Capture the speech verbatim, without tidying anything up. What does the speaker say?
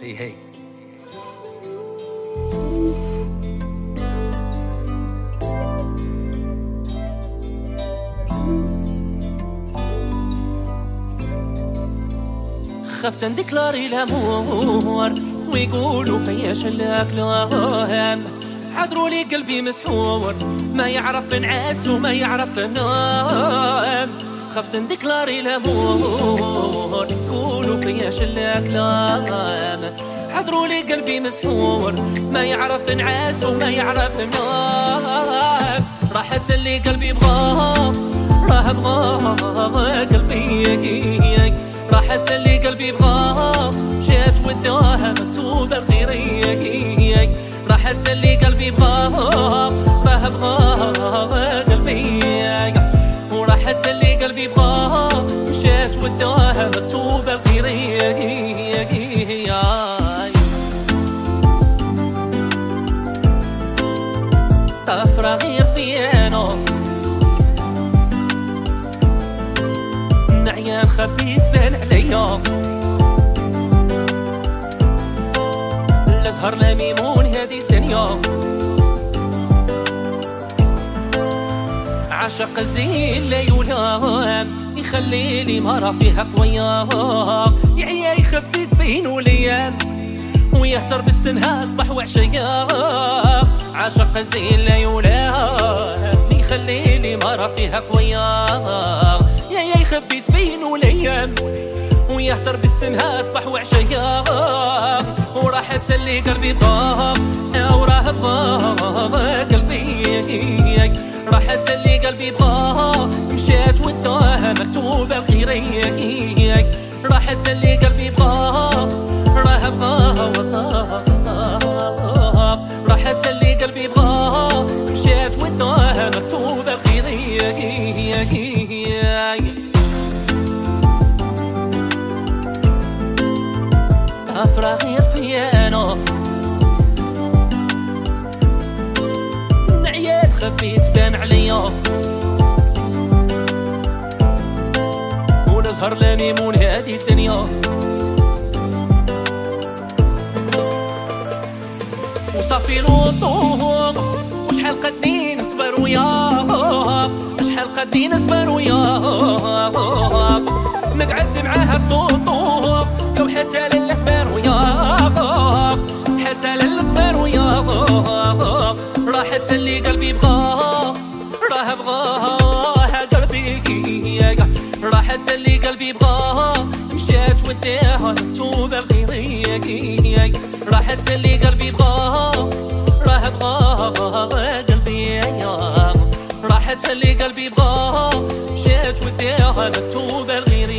هي هي خفت نديكلاري الامور ويقولوا فيا شلاك لهم، حضروا لي قلبي مسحور ما يعرف نعاس وما يعرف نام. خفت نديكلاري الامور يقولوا فيا شلاك لهم، حضروا لي قلبي مسحور ما يعرف نعاس وما يعرف نام. راحت اللي قلبي بغاه راه بغاه قلبي ياك، راحت اللي قلبي بغاه مشات وداها مكتوبة الخير ياك، راحت اللي قلبي بغاه راه بغاه قلبي ياك، وراحت اللي قلبي بغاه مشات وداها مكتوبة الخير ياك. طفرة غير فينا نعيان خبيت بان عليا، لا زهر لا ميمون هذه الدنيا، عشق الزين لا يلام يخلي لي مرة فيها قوية، يعيا خبيت بين وليام ويهتر بالسنها اصبح وعشيا، عشق الزين لا يلام يخلي لي مرة فيها قوية، يا يا خبيت بين وليام ويهتر بالسنها اصبح وعشيا، وراحت اللي قلبي بغاه وراه بغاه قلبي، راحت اللي قلبي بغاه مشات وداها مكتوبة الخير ياك، راحت اللي قلبي بغاه راه بغاه، راحت اللي قلبي بغاه مشات وداها مكتوبة الخير ياك. طفرة غير فيا انا نعيان خبيت بان عليا، ولا زهر لا ميمون هذه الدنيا، وصافي لوطوم وشحال قدني نصبر وياك، شحال قدني نصبر وياك، نقعد معاها الصوتوك لو حتى للكبر وياك، حتى للكبر وياك، راحت اللي قلبي بغاه راه بغاه قلبي ياك، راحت اللي قلبي بغاه مشات وداها مكتوبة الخير ياك، راحت اللي قلبي بغاه راه بغاه قلبي ياك، راحت اللي قلبي بغاه مشات وداها مكتوبة الخير